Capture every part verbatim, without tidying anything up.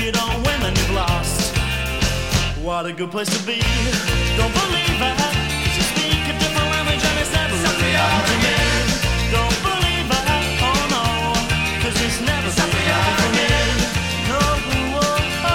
you don't win, then you've lost. What a good place to be. Don't believe it, 'cause you speak a different language and it's never really happened to me. Don't believe it, oh no, 'cause it's never really happened to me. No, oh,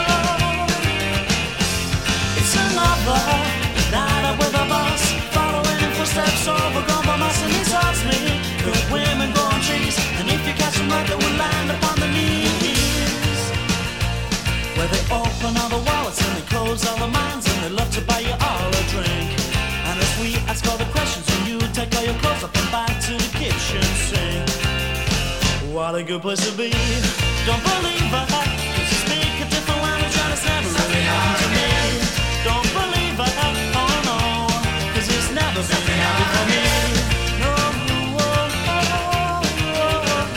oh. It's another night out with a boss, following in footsteps overgrown by moss, and he tells me good women grow on trees, and if you catch them right, they will land upon the knees. Where they open all the wallets and they close all the minds, and they love to buy you all a drink. And if we ask all the questions, and you take all your clothes up and back to the kitchen sink. What a good place to be. Don't believe it, 'cause you speak a different language and it's never really happened to me. Don't believe it, oh no, 'cause it's never been happened for me. No, oh, oh, oh, oh.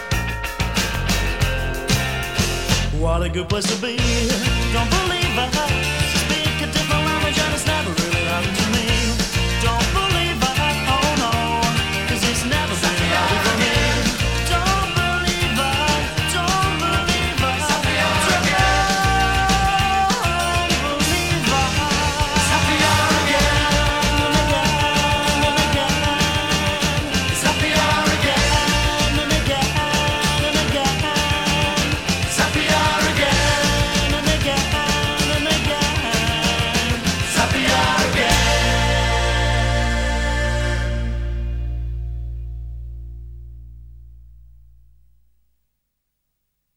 What a good place to be. Don't believe it.